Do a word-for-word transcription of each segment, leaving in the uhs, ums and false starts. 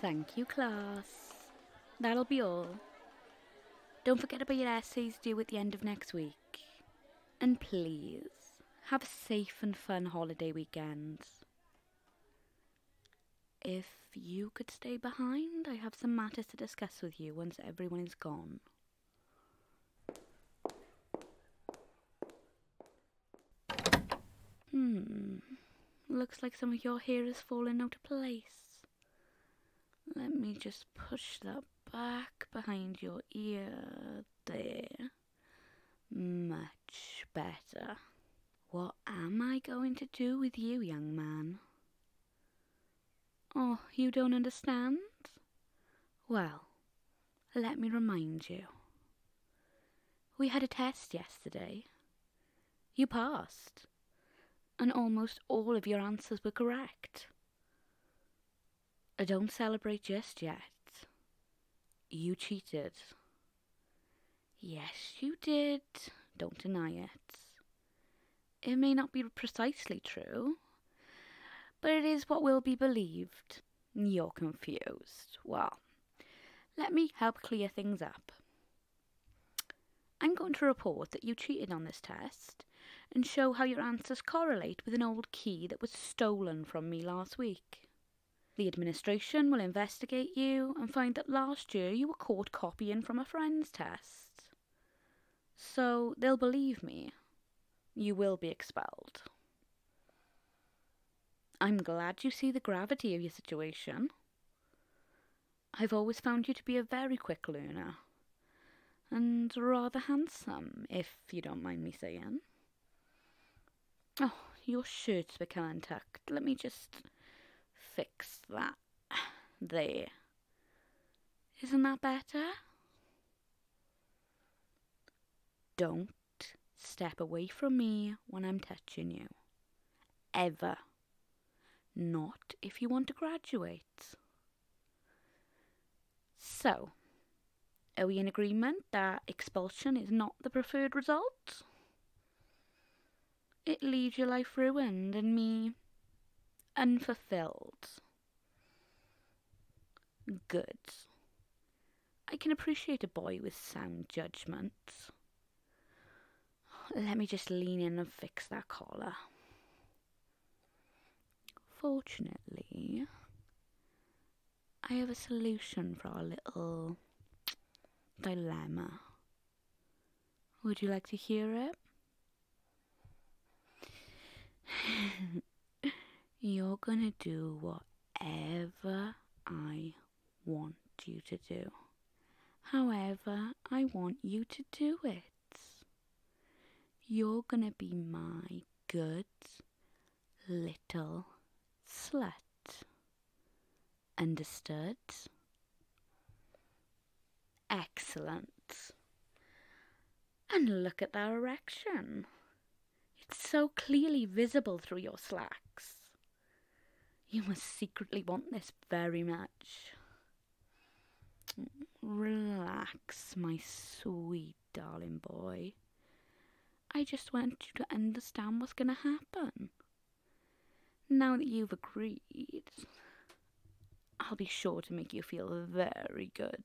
Thank you, class. That'll be all. Don't forget about your essays due at the end of next week. And please, have a safe and fun holiday weekend. If you could stay behind, I have some matters to discuss with you once everyone is gone. Hmm, looks like some of your hair has fallen out of place. Let me just push that back behind your ear. There. Much better. What am I going to do with you, young man? Oh, you don't understand? Well, let me remind you. We had a test yesterday. You passed, and almost all of your answers were correct. Don't celebrate just yet. You cheated. Yes, you did. Don't deny it. It may not be precisely true, but it is what will be believed. You're confused. Well, let me help clear things up. I'm going to report that you cheated on this test and show how your answers correlate with an old key that was stolen from me last week. The administration will investigate you and find that last year you were caught copying from a friend's test. So they'll believe me. You will be expelled. I'm glad you see the gravity of your situation. I've always found you to be a very quick learner. And rather handsome, if you don't mind me saying. Oh, your shirt's become untucked. Let me just fix that. There. Isn't that better? Don't step away from me when I'm touching you. Ever. Not if you want to graduate. So, are we in agreement that expulsion is not the preferred result? It leaves your life ruined and me unfulfilled. Good. I can appreciate a boy with sound judgment. Let me just lean in and fix that collar. Fortunately, I have a solution for our little dilemma. Would you like to hear it? You're gonna do whatever I want you to do. However I want you to do it. You're gonna be my good little slut. Understood? Excellent. And look at that erection. It's so clearly visible through your slacks. You must secretly want this very much. Relax, my sweet darling boy. I just want you to understand what's going to happen. Now that you've agreed, I'll be sure to make you feel very good.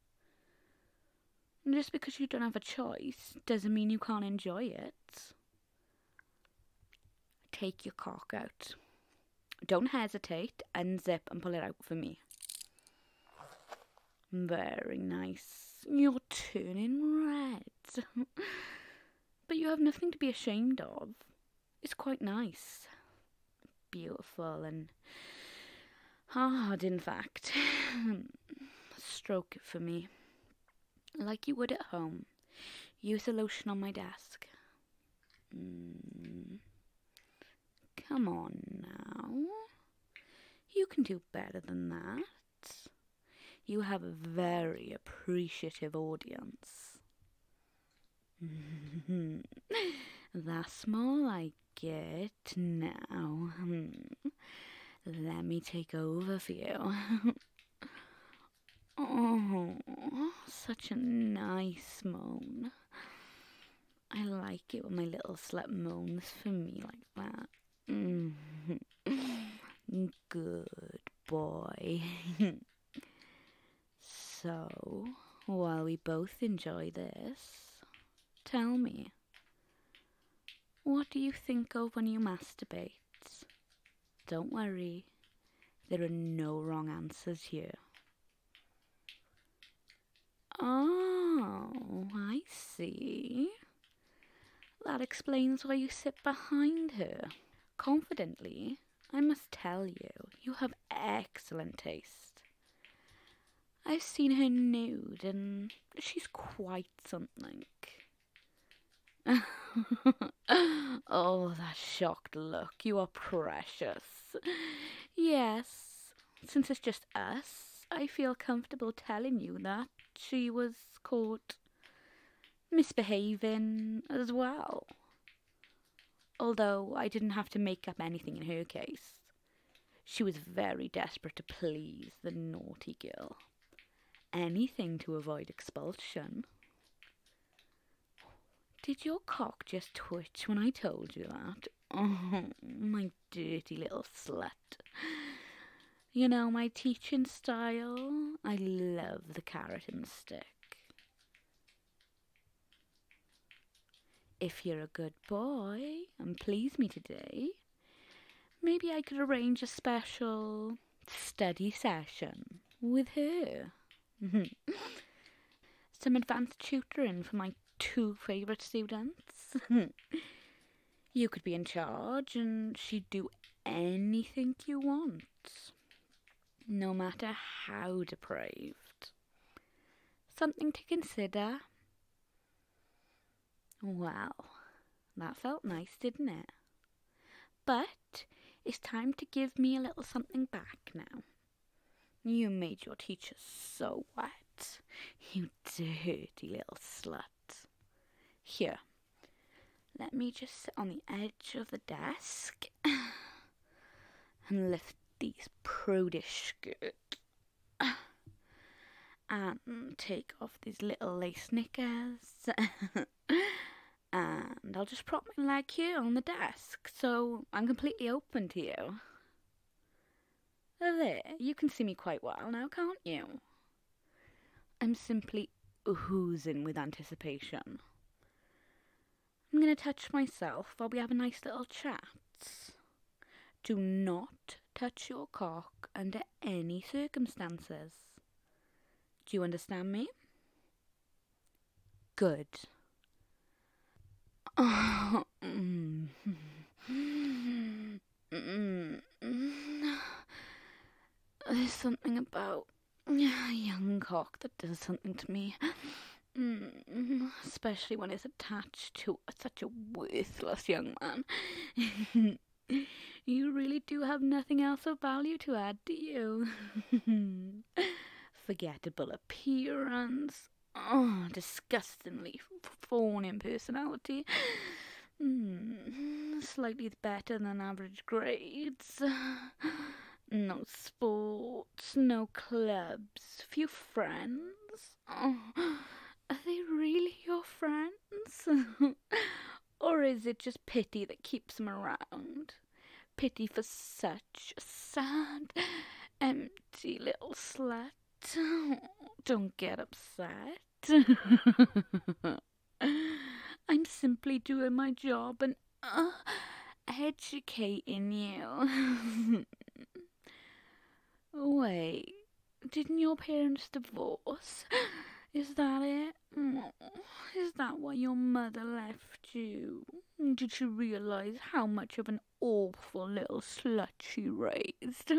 Just because you don't have a choice doesn't mean you can't enjoy it. Take your cock out. Don't hesitate. Unzip and pull it out for me. Very nice. You're turning red. But you have nothing to be ashamed of. It's quite nice. Beautiful and hard, in fact. Stroke it for me. Like you would at home. Use the lotion on my desk. Mm. Come on now. You can do better than that. You have a very appreciative audience. That's more like it. Now, let me take over for you. Oh, such a nice moan. I like it when my little slut moans for me like that. Mm. Good boy. So, while we both enjoy this, tell me, what do you think of when you masturbate? Don't worry, there are no wrong answers here. Oh, I see. That explains why you sit behind her. Confidently, I must tell you, you have excellent taste. I've seen her nude and she's quite something. Oh, that shocked look. You are precious. Yes, since it's just us, I feel comfortable telling you that she was caught misbehaving as well. Although I didn't have to make up anything in her case. She was very desperate to please the naughty girl. Anything to avoid expulsion. Did your cock just twitch when I told you that? Oh, my dirty little slut. You know my teaching style? I love the carrot and the stick. If you're a good boy and please me today, maybe I could arrange a special study session with her. Some advanced tutoring for my two favourite students. You could be in charge and she'd do anything you want, no matter how depraved. Something to consider. Well, that felt nice, didn't it? But it's time to give me a little something back now. You made your teacher so wet, you dirty little slut. Here, let me just sit on the edge of the desk and lift these prudish skirts and take off these little lace knickers. And I'll just prop my leg here on the desk, so I'm completely open to you. There, you can see me quite well now, can't you? I'm simply oozing with anticipation. I'm going to touch myself while we have a nice little chat. Do not touch your cock under any circumstances. Do you understand me? Good. Oh, mm, mm, mm, mm. There's something about a young cock that does something to me. Mm, especially when it's attached to such a worthless young man. You really do have nothing else of value to add, do you? Forgettable appearance. Oh, disgustingly fawning personality. Mm, slightly better than average grades. No sports, no clubs, few friends. Oh, are they really your friends? Or is it just pity that keeps them around? Pity for such a sad, empty little slut. Don't get upset. I'm simply doing my job and uh, educating you. Wait, didn't your parents divorce? Is that it? Is that why your mother left you? Did she realise how much of an awful little slut she raised?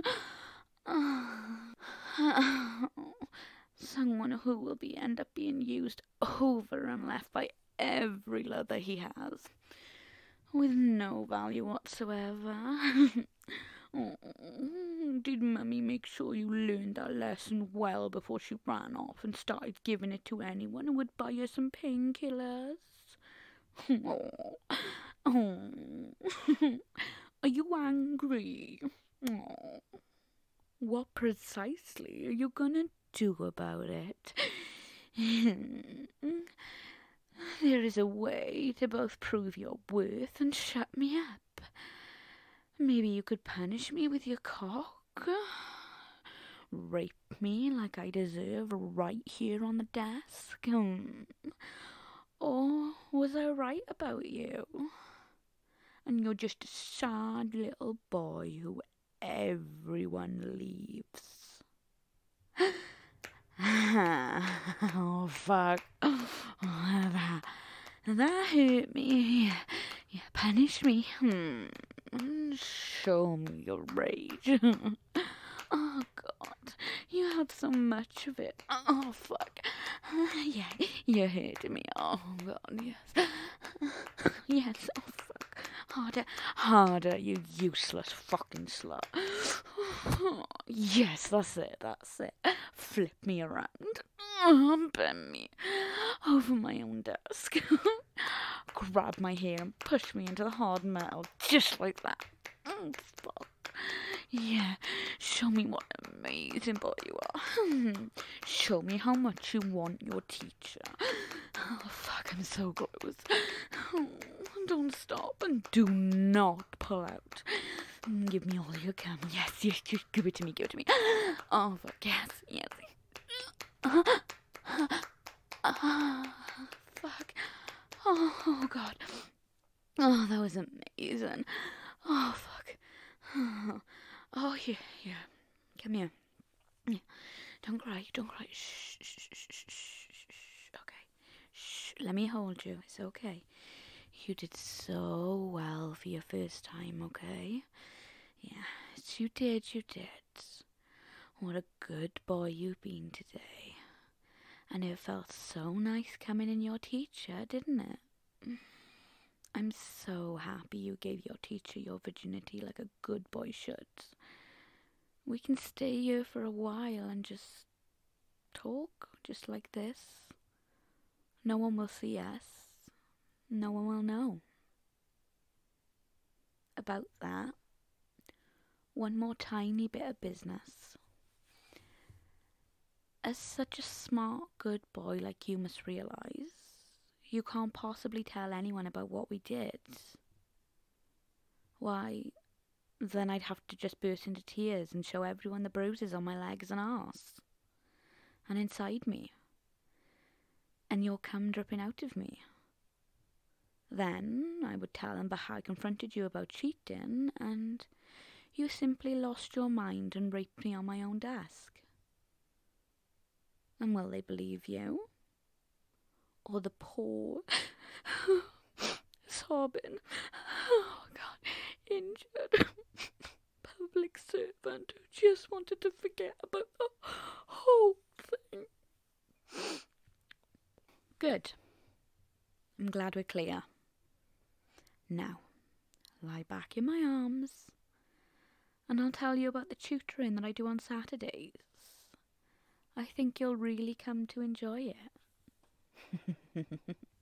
Someone who will be end up being used over and left by every lover he has, with no value whatsoever. Oh, did Mummy make sure you learned that lesson well before she ran off and started giving it to anyone who would buy her some painkillers? Oh, oh. Are you angry? Oh. What precisely are you gonna do about it? There is a way to both prove your worth and shut me up. Maybe you could punish me with your cock. rape me like I deserve right here on the desk? Hmm. Or was I right about you? And you're just a sad little boy who everyone leaves. Oh, fuck. Oh, that, that hurt me. You punish me. Hmm. Show me your rage. Oh, God. You have so much of it. Oh, fuck. Yeah, you hurt me. Oh, God, yes. Yes, oh, fuck. Harder, harder, you useless fucking slut. Yes, that's it, that's it. Flip me around. Oh, bend me over my own desk. Grab my hair and push me into the hard metal, just like that. Oh, fuck. Yeah, show me what an amazing boy you are. Show me how much you want your teacher. Oh, fuck, I'm so close. Oh, don't stop and do not pull out. Give me all you can. Yes, yes, yes, give it to me, give it to me. Oh, fuck, yes, yes. Oh, fuck. Oh, God. Oh, that was amazing. Oh, fuck. Oh, yeah, yeah. Come here. Yeah. Don't cry, don't cry. Shh, shh, shh, shh, shh, shh. Okay. Shh. Let me hold you. It's okay. You did so well for your first time, okay? Yes, you did, you did. What a good boy you've been today. And it felt so nice coming in your teacher, didn't it? I'm so happy you gave your teacher your virginity like a good boy should. We can stay here for a while and just talk, just like this. No one will see us. No one will know. About that, one more tiny bit of business. As such a smart, good boy like you must realise, you can't possibly tell anyone about what we did. Why, then I'd have to just burst into tears and show everyone the bruises on my legs and arse. And inside me. And your cum dripping out of me. Then I would tell them how I confronted you about cheating, and you simply lost your mind and raped me on my own desk. And will they believe you? Or the poor, sobbing, oh God, injured public servant who just wanted to forget about the whole thing? Good. I'm glad we're clear. Now, lie back in my arms, and I'll tell you about the tutoring that I do on Saturdays. I think you'll really come to enjoy it.